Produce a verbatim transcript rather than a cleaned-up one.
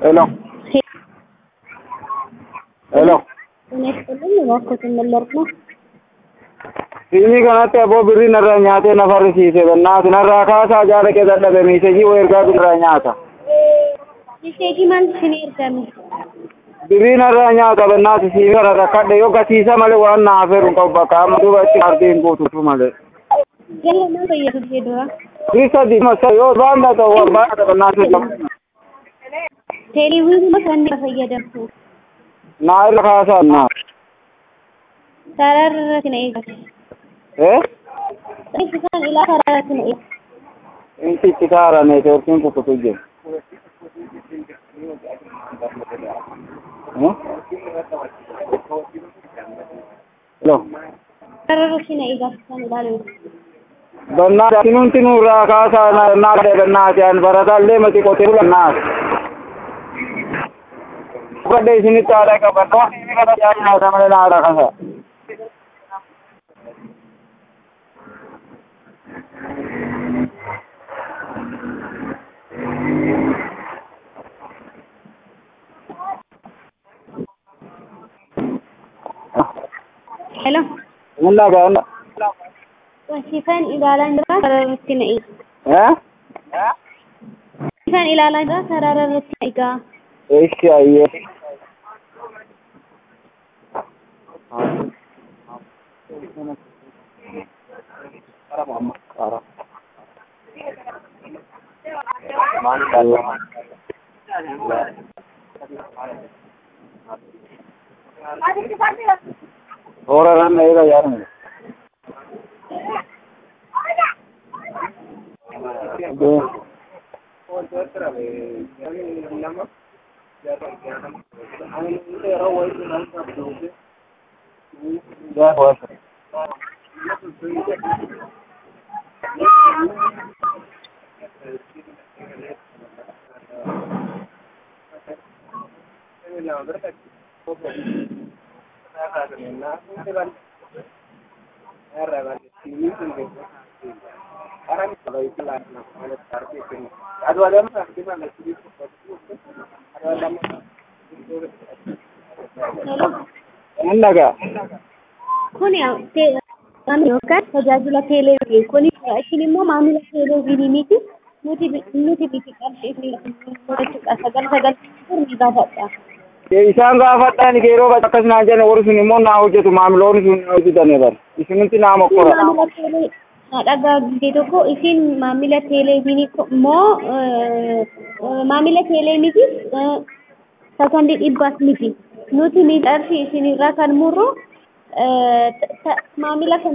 Hello. Hello. Ini kanatti aboo birri narraa nyaatee na farrisiise bannaati narraa kaasaa jaala kee dadhabe miisejii wayii ergaa birraa nyaata. Miseejii maal isin ergame? Birri narraa nyaata bannaati siif kana rakkadhe yoo gatiisa malee waan na afeeru hin qabu bakka amma duuba itti ardiin guututu malee. Jala maal fayyadu ishee dura? Birri sadii masa yoo baanda ta'u waan baanda bannaati. Teeleewwiin kan fayyadamtu. Naa irra kaasaa naa. Sararra irratti na eegate. Eh? Isaan ilaa sararra irratti na eegate. Inti itti kaara neetworkiin kukkutu jiru. Hello. Sararra irratti na eegate isaan ilaalu. Bannaati sinunti nurraa kaasaa naa kadhe bannaati an barataallee mati qotee bannaati. Kadhe isinitti haadha qaban waan inni kana nyaata malee na haadha kasa. Hello. Enna ga. Sifan ilaalan jira sararra irratti na eegate. Eh? Sifan ilaalan jira sararra irratti na eegate. Eeshi ayyee. Ora ran nahi ra yaar mein. Ya हुआ sir Enna ga. Kuni maamila yookaan tajaajila teeleewwii kuni isin immoo maamila teeleewwii miti nuti nuti biti qarshii godhachuudha sagal sagal ni gaafadha. Isaan gaafadhaan yeroo akkas naan jedhan warri sun immoo naa hojjetu maamiloonni sun hojjetanii bar isinitti naa mokkora. Maamila teelee dhagaa guddaa tokko isin maamila teeleewwii immoo maamila teelee miti sakandii dhibbaas miti nuti ni qarshii isinirraa kan murru maamila